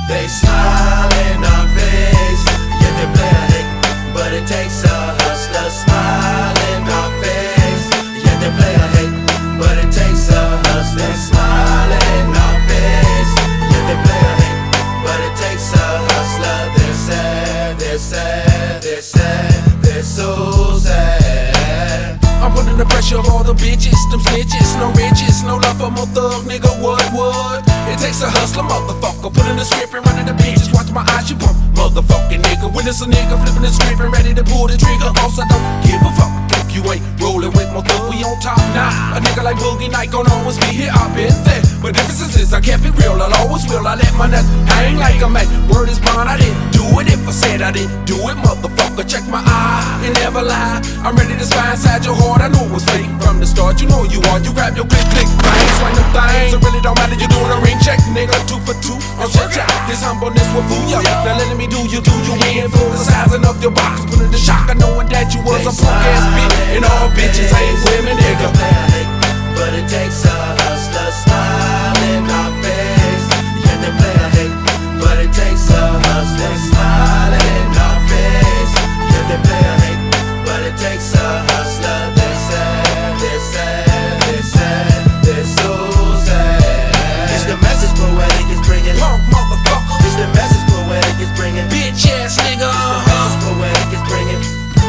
They smile in our face, yet they play a hate. But it takes a hustler smile in our face, yet they play a hate. But it takes a hustler smile in our face, yet they play a hate. But it takes a hustler. They're sad, they're sad, they're sad, they're so sad. I'm putting the pressure of all the bitches, them snitches, no riches, no love for my thug, nigga, what? It takes a hustler, motherfucker, put in the script and running the bitches, watch my eyes, you pump, motherfucking nigga. When it's a nigga flipping the script and ready to pull the trigger, also don't give a fuck if you ain't rolling with my thug, we on top now. A nigga like Boogie Night gon' always be here, I've been there. But difference is I kept it real, I'll always will, I let my nuts hang like a man. Word is bond, I didn't do it if I said I didn't do it, motherfucker, check my eye, and never lie. I'm ready to spy inside your heart, I know it was fake from the start, you know you are. You grab your click, bang, swing them things. It really don't matter, you doing a ring check, nigga, 2 for 2. I'm check out, this humbleness will fool ya. Now letting me do you in for the sizing of your box, putting the shocker, knowing that you was a punk ass bitch, and all bitches ain't women, nigga. But it takes a hustler smile in our face, yet they play a hate. But it takes a hustler smile in our face, yet they play a hate. But it takes a hustler. They're sad, they're sad, they're sad, they're so sad. It's the message poetic is bringing. Punk motherfucker. It's the message poetic is bringing. Bitch ass nigga. It's the message poetic is bringing.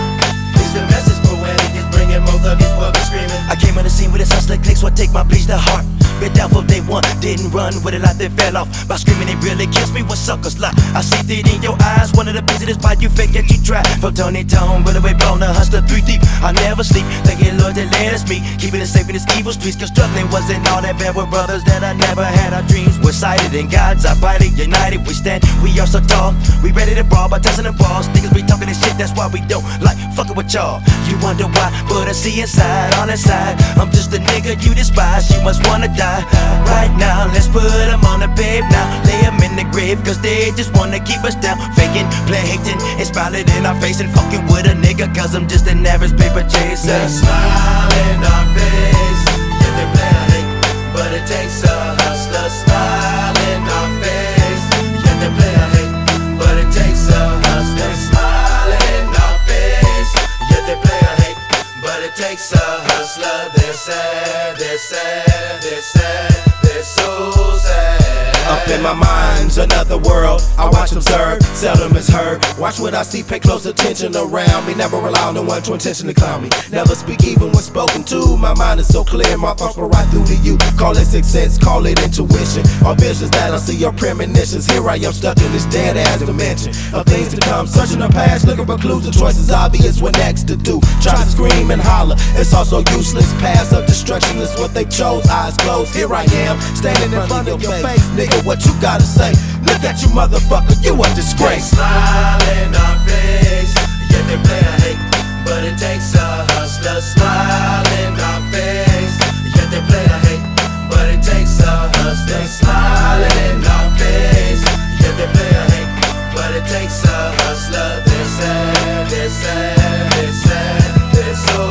It's the message poetic is bringing. More thug is what we're screaming. I came on the scene with a hustler click, so I take my bleach to heart. Been down from day one, didn't run with a lot that fell off. By screaming it really kills me when suckers lie. I see it in your eyes, one of the busiest spot you fake that you try. From Tony Tone, with away blown, a hustler 3 deep. I never sleep, thanking Lord that let us meet. Keeping it safe in this evil streets, cause struggling wasn't all that bad. With brothers that I never had, our dreams were sighted. In God's eye, body united, we stand, we are so tall. We ready to brawl by testing the balls. Niggas be talking this shit, that's why we don't like fucking with y'all. You wonder why, but I see inside, on the side, I'm just a nigga you despise. You must wanna die right now. Let's put them on the babe now. Lay them in the grave, cause they just wanna keep us down. Faking, play hating, and smiling in our face. And fucking with a nigga, cause I'm just an average paper chaser. They smile in our face, yet they play a hate. But it takes a hustler smile in our face, yet they play a hate. But it takes a hustler smile in our face, yet they play a hate. But it takes a hustler. They're sad, they're sad, they're sad, they're so sad. Up in my mind's another world. I watch, observe, seldom is heard. Watch what I see, pay close attention around me. Never rely on no one to intentionally clown me. Never speak even when spoken to. My mind is so clear, my thoughts go right through to you. Call it sixth sense, call it intuition, or visions that I see are premonitions. Here I am stuck in this dead ass dimension of things to come, searching the past, looking for clues. The choice is obvious, what next to do. Try to scream and holler, it's also useless. Paths of destruction is what they chose. Eyes closed, here I am, standing in front of your face. Nigga, what you gotta say? Look at you, motherfucker, you a disgrace. They smile in our face, yet they play a hate. But it takes a hustler smile in our face, yet they play a hate. But it takes a hustler smile in our face, yet they play a hate. But it takes a hustler. They're sad, they're sad, they're sad, they're so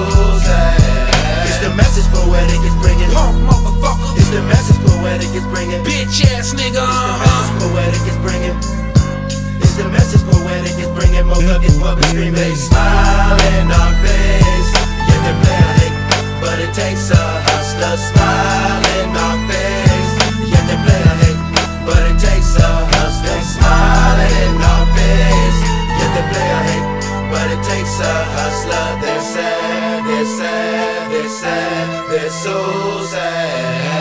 sad. It's the message poetic is bringing. Punk motherfucker. It's the message poetic is bringing. Bitch ass nigga. It's the message poetic is bringing. It's the message poetic is bringing. More thug is what we're screaming. They smile in our face, yet they play a hate. But it takes a hustler smile in our face, yet they play a hate. But it takes a hustler smile in our face, yet they play a hate. But it takes a hustler. They're sad, they're sad, they're sad, they're so sad.